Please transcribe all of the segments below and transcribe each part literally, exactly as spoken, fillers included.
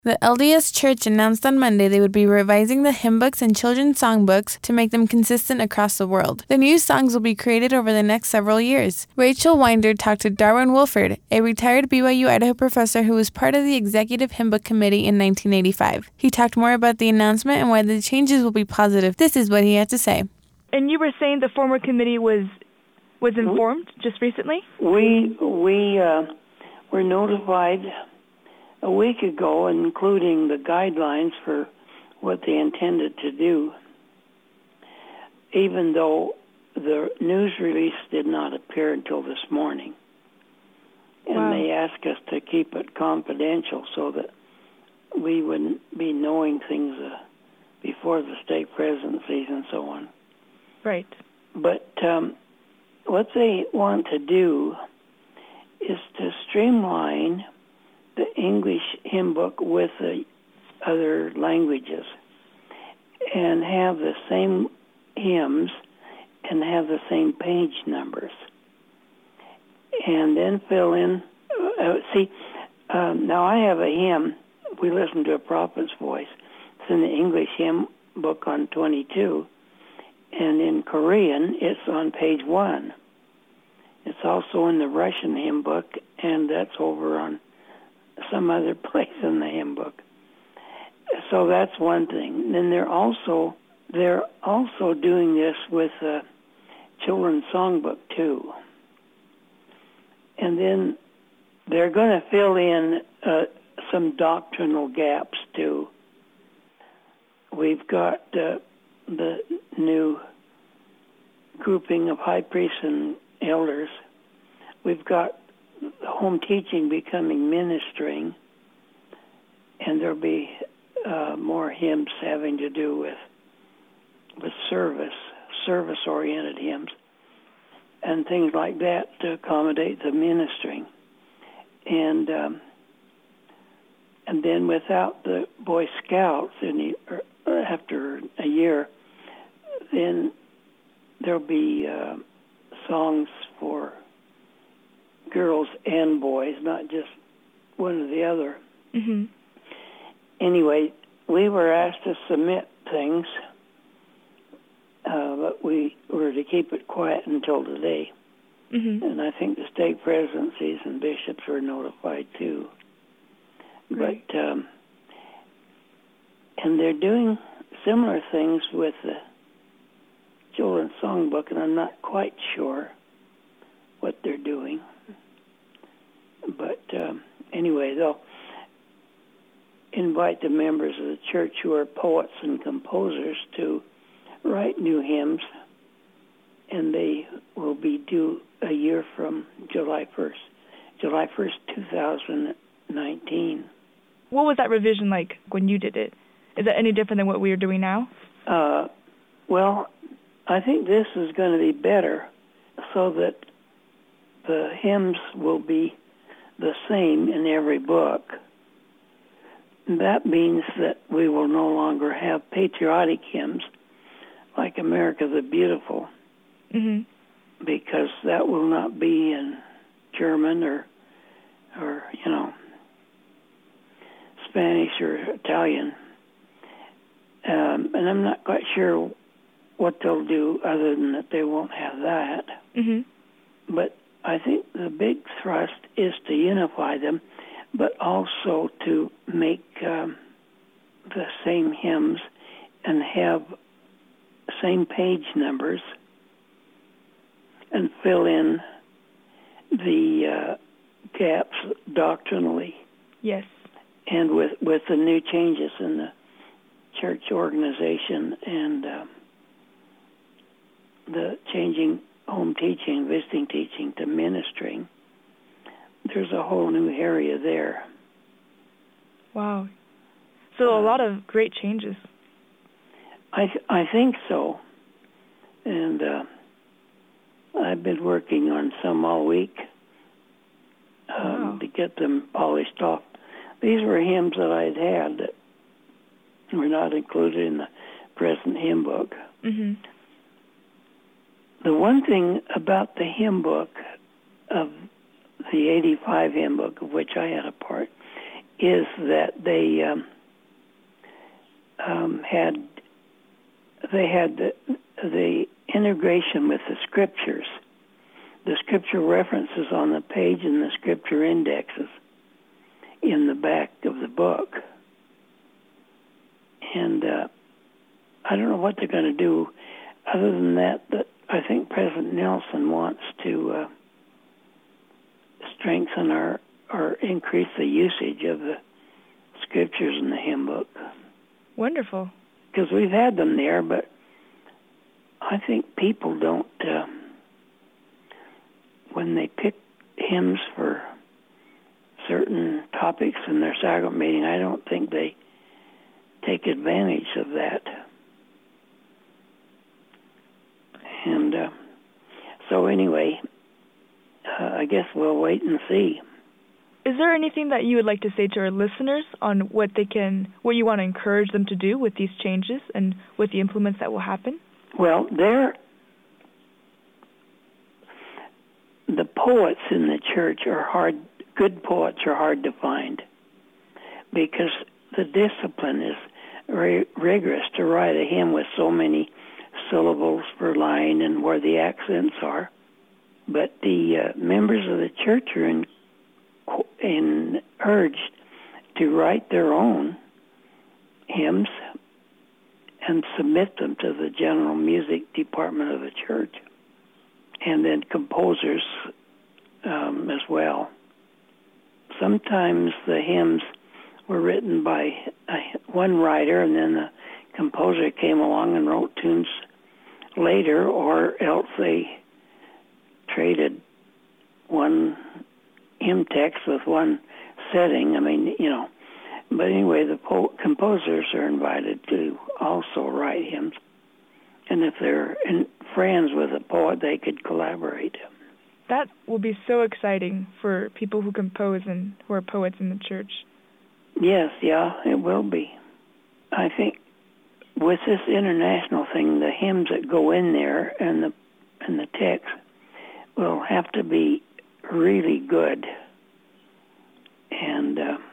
The L D S Church announced on Monday they would be revising the hymn books and children's songbooks to make them consistent across the world. The new songs will be created over the next several years. Rachel Winder talked to Darwin Wolford, a retired B Y U Idaho professor who was part of the Executive Hymn Book Committee in nineteen eighty-five. He talked more about the announcement and why the changes will be positive. This is what he had to say. And you were saying the former committee was was informed just recently? We, we uh, were notified a week ago, including the guidelines for what they intended to do, even though the news release did not appear until this morning. And wow. They asked us to keep it confidential so that we wouldn't be knowing things uh, before the state presidencies and so on. Right. But um, what they want to do is to streamline the English hymn book with the other languages and have the same hymns and have the same page numbers. And then fill in, uh, see, um, now I have a hymn, we listen to a prophet's voice. It's in the English hymn book on twenty-two, and in Korean it's on page one. It's also in the Russian hymn book, and that's over on some other place in the hymn book. So that's one thing. Then they're also they're also doing this with a children's songbook too. And then they're going to fill in uh, some doctrinal gaps too. We've got uh, the new grouping of high priests and elders. We've got home teaching becoming ministering, and there'll be uh, more hymns having to do with with service, service-oriented hymns, and things like that to accommodate the ministering. And um, and then without the Boy Scouts, in the, after a year, then there'll be uh, songs for girls and boys, not just one or the other. Mm-hmm. Anyway, we were asked to submit things, uh, but we were to keep it quiet until today. Mm-hmm. And I think the state presidencies and bishops were notified too. Right. But um, and they're doing similar things with the children's songbook, and I'm not quite sure what they're doing. But um, anyway, they'll invite the members of the church who are poets and composers to write new hymns, and they will be due a year from July first, July first, two thousand nineteen. What was that revision like when you did it? Is that any different than what we are doing now? Uh, well, I think this is going to be better so that the hymns will be the same in every book. That means that we will no longer have patriotic hymns like America the Beautiful, mm-hmm. because that will not be in German or, or you know, Spanish or Italian. Um, and I'm not quite sure what they'll do other than that they won't have that. Mm-hmm. But I think the big thrust is to unify them, but also to make um, the same hymns and have same page numbers and fill in the uh, gaps doctrinally. Yes. And with, with the new changes in the church organization and uh, the changing home teaching, visiting teaching to ministering, there's a whole new area there. Wow. So a lot of great changes. I th- I think so. And uh, I've been working on some all week um, wow. to get them polished off. These were hymns that I'd had that were not included in the present hymn book. Mm-hmm. The one thing about the hymn book of the eighty-five hymn book, of which I had a part, is that they um, um, had they had the, the integration with the scriptures, the scripture references on the page and the scripture indexes in the back of the book. And uh, I don't know what they're going to do other than that, that I think President Nelson wants to uh, strengthen our, or increase the usage of the scriptures in the hymn book. Wonderful. Because we've had them there, but I think people don't, uh, when they pick hymns for certain topics in their sacrament meeting, I don't think they take advantage of that. And uh, so anyway, uh, I guess we'll wait and see. Is there anything that you would like to say to our listeners on what they can, what you want to encourage them to do with these changes and with the implements that will happen? Well, they're, the poets in the church are hard, good poets are hard to find because the discipline is very rigorous to write a hymn with so many syllables per line and where the accents are. But the uh, members of the church are in, in urged to write their own hymns and submit them to the general music department of the church, and then composers um, as well. Sometimes the hymns were written by uh, one writer, and then the composer came along and wrote tunes later, or else they traded one hymn text with one setting. I mean, you know. But anyway, the po- composers are invited to also write hymns. And if they're in, friends with a poet, they could collaborate. That will be so exciting for people who compose and who are poets in the church. Yes, yeah, it will be. I think with this international thing, the hymns that go in there and the and the text will have to be really good. And uh,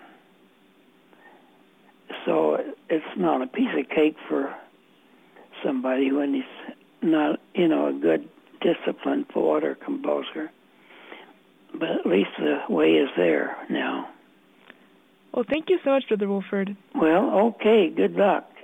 so it's not a piece of cake for somebody when he's not, you know, a good disciplined poet or composer. But at least the way is there now. Well, thank you so much, Brother Wolford. Well, okay, good luck.